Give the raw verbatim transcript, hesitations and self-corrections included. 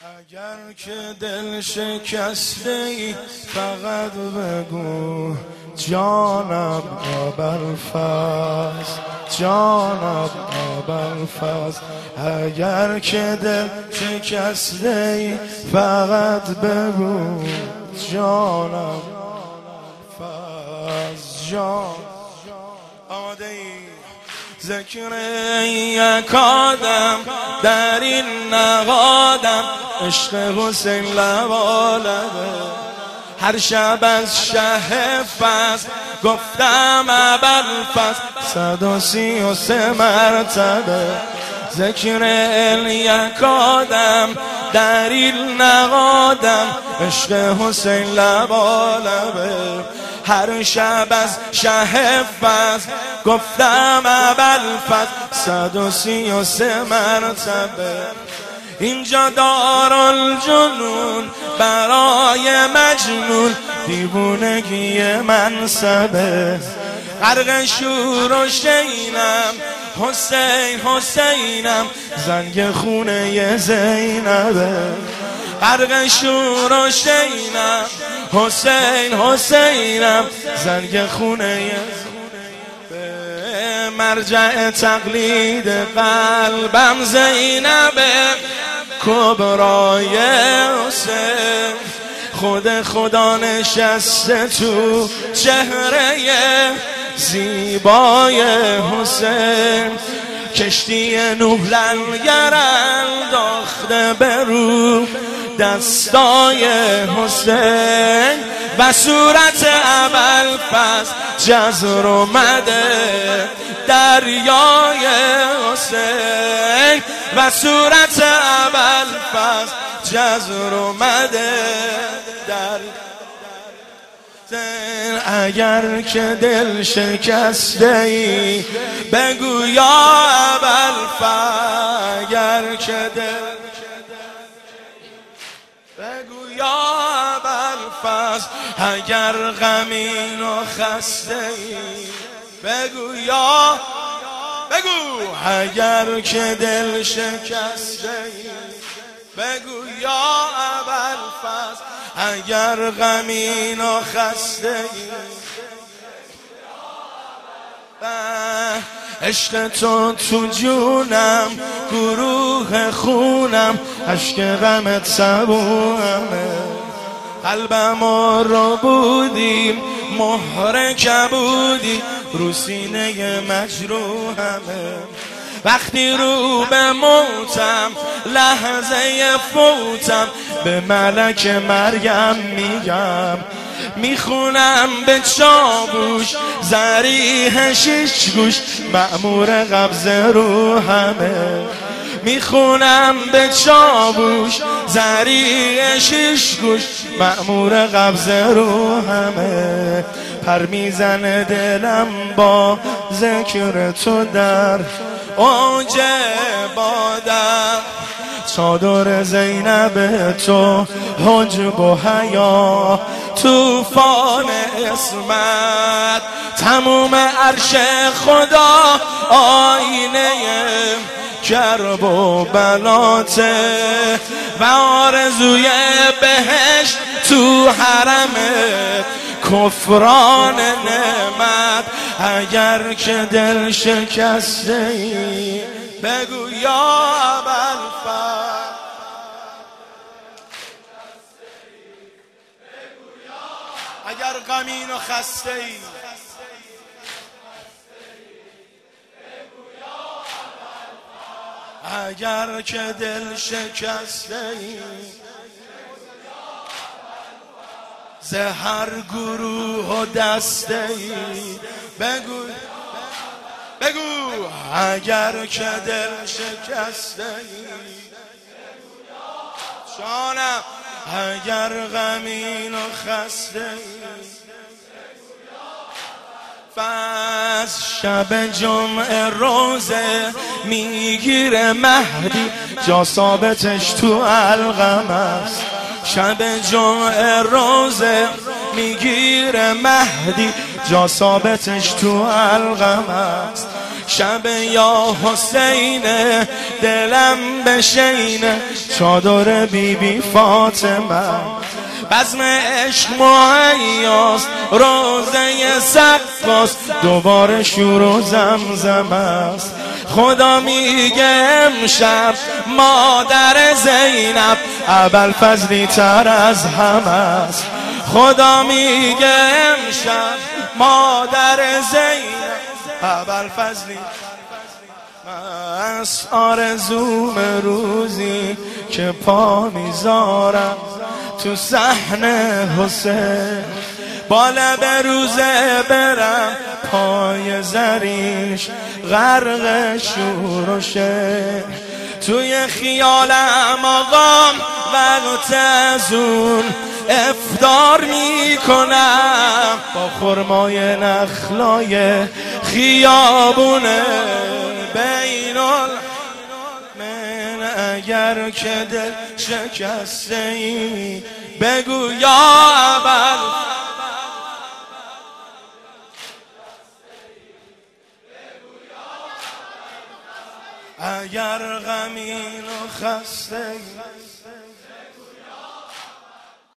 اگر که دل شکسته ای فقط بگو جانم ابوالفضل، جانم ابوالفضل. اگر که دل شکسته ای فقط بگو جانم ابوالفضل، جان آماده ای ذکر یک آدم در این نقادم، عشق حسین لبالبه. هر شب از شه فضل گفتم ابوالفضل، صد و سی و سه مرتبه. ذکر یک آدم در این نقادم، عشق حسین لبالبه. هر شب از شه فضل گفتم ابوالفضل، صد و سی و سه مرتبه. اینجا دارالجنون برای مجنون، دیوونگی منصبه. غرق شور و شینم حسین حسینم، زنگ خونه زینبه. غرق شور و شینم حسین حسینم، زنگ خونه مرجع تقلید قلبم زینبه. کبرای حسین خود خدا نشسته تو چهره زیبای حسین. کشتی نوح لنگر انداخته به رو دستای حسین، و صورت ابوالفضل جزر اومده دریای حسین، و صورت ابوالفضل جزر اومده در. اگر که دل شکسته ای بگو یا ابوالفضل، اگر که دل بگو یا ابوالفضل. اگر غمین و خسته ای بگو یا، بگو اگر که دل شکسته ای بگو یا ابوالفضل. اگر غمین و خسته ای عشق تو تو جونم، گروه خونم، عشق غمت صبومه. قلبم رو بودیم مهر کبودی، رو سینه مجروحمه. وقتی رو به موتم لحظه فوتم، به ملک مریم میگم. میخونم به چاووش ضریح شش گوش، مأمور قبض روحمه. میخونم به چاووش ضریح شش گوش، مأمور قبض روحمه. پر میزنه دلم با ذکر تو در اوج بادم. چادر زینب تو حجب و حیا، طوفان اسمت تموم عرش خدا، آینه کرب و بلاته، و آرزوی بهشت تو حرمت، کفران نعمت. اگر که دل شکسته ای بگو یا ابوالفضل، اگر غمین و خسته ای اگر که دل شکسته ای ز هر گروه و دسته ای بگو، بگو اگر که دل شکسته ای جانم. اگر غمین و خسته ای پس شب جمعه روزه میگیره مهدی، جا ثابتش تو علقم است. شب جمعه روزه میگیره مهدی، جا ثابتش تو علقم است. شب یا حسین دلم بشینه چادر بی بی فاطمه بزم عشق مهیاست روزه سقفاست دوباره شور و زمزم است خدا میگه امشب مادر زینب ابوالفضلی تر از همه است خدا میگه امشب مادر زینب ابوالفضلی از آرزوم روزی که پا میذارم تو صحن حسین با لب روزه برم پای زریش غرق شور و شعر توی خیالم آقام وقت از اون افطار میکنم با خرمای نخلای خیابونه بین من اگر که دل شکسته ای بگو یا ابل اگر غمین و خسته ای